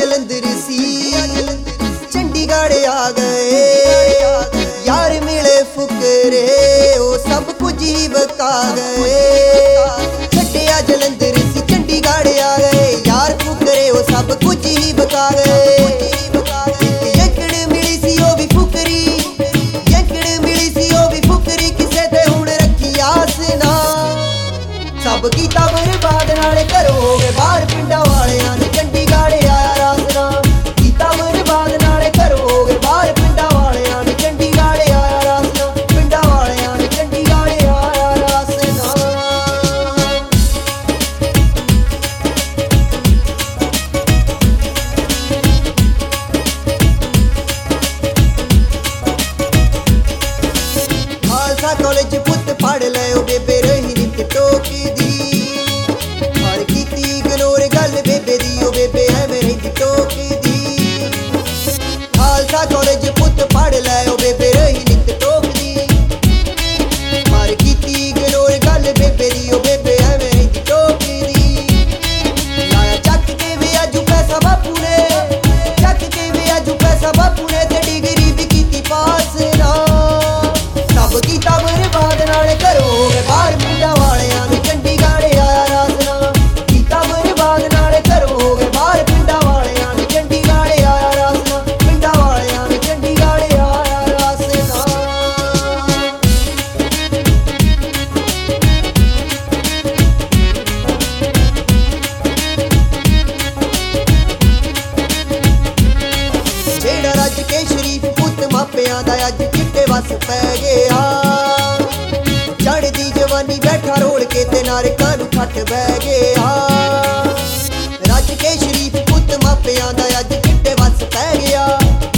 जलंधर सी चंडीगढ़ आ गए यार मिले फुकरे ओ सब कुछ ही बका गए। छड्डिया जलंधर सी चंडीगढ़ आ गए यार फुकरे ओ सब कुछ ही बका गए। सब कीता बर्बाद नाले घरों हो गए बाहर पिंडा वालियां ने चंडीगढ़ आया रासना। कीता बर्बाद नाले घरों हो गए बाहर पिंडा वालियां ने चंडीगढ़ आया रासना। पिंडा वालियां ने चंडीगढ़ आया रासना। खालसा कॉलेज पुत पढ़ लियो बेबे रही नित टोकी दी। खालसा कॉलेज पुत पढ़ लै बेबे रही नित टोकदी। मार कीती गलोर गल बेबे दी ओ बेबे एवें रही टोकदी। लाया चक के वे अजू पैसा बापू ने चक के वे अजू पैसा बापू ने ते डिग्री भी कीती पास ना। सब कीता बर्बाद नाले घरों हो गए बाहर पिंडा वालियां ने चंडीगढ़ आया रासना। कीता बर्बाद नाले घरों हो गए बाहर पिंडा वालियां ने चंडीगढ़ आया रासना। पिंडा वालियां ने चंडीगढ़ आया रासना। जेड़ा रज के शरीफ पुत मापियां दा अज चिट्टे वस पै गया। चढ़दी जवानी बैठा रोल के ते नारकां नूं फट बह गया। रज के शरीफ पुत मापियां दा अज चिट्टे वस पै गया।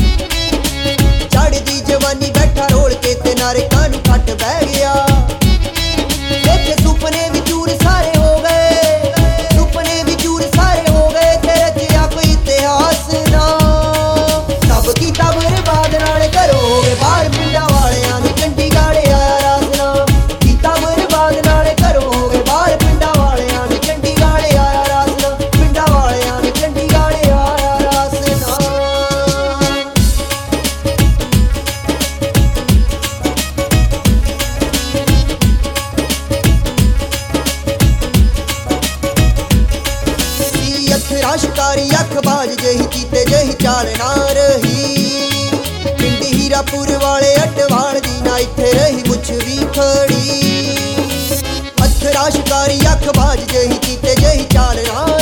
चढ़दी जवानी बैठा रोल के ते नारकां नूं फट बह गया। देखे सुपने भी चूर सारे हो गए सुपने भी चूर सारे हो गए ते रचिया कोई इतिहास ना। सब कीता बर्बाद नाले घरों हो गए बाहर पिंडा वालियां ने चंडीगढ़ आया रासना। कीता बर्बाद नाले घरों हो गए बाहर पिंडा वालियां ने चंडीगढ़ आया रासना। पिंडा वालियां ने चंडीगढ़ आया रासना। अथरा शिकारी अखबाज जही कीते जही चाल ना रही। पिंड हीरापुर वाले अटवाल दी ना इत्थे रही मुछ भी खड़ी। अथरा शिकारी अखबाज जही कीते जही चाल ना